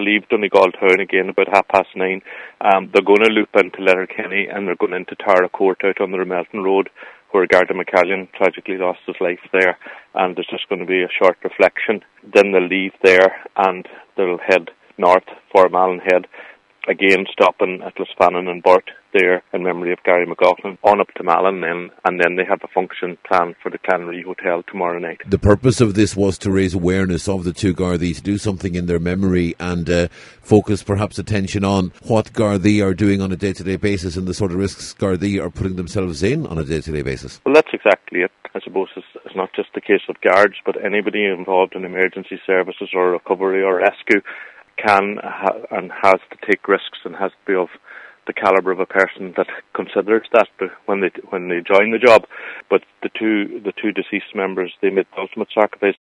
leave Donegal town again about 9:30. They're going to loop into Letterkenny, and they're going into Tara Court out on the Melton Road, where Garda McCallion tragically lost his life there, and there's just going to be a short reflection. Then they'll leave there and they'll head north for Malin Head, again stopping at Lisfannon and Burt there in memory of Gary McLaughlin, on up to Malin then, and then they have a function planned for the Clanry Hotel tomorrow night. The purpose of this was to raise awareness of the two Gardaí, to do something in their memory and focus perhaps attention on what Gardaí are doing on a day-to-day basis and the sort of risks Gardaí are putting themselves in on a day-to-day basis. Well, that's exactly it. I suppose it's not just the case of guards, but anybody involved in emergency services or recovery or rescue can and has to take risks and has to be of the calibre of a person that considers that when they join the job. But the two deceased members, they made the ultimate sacrifice.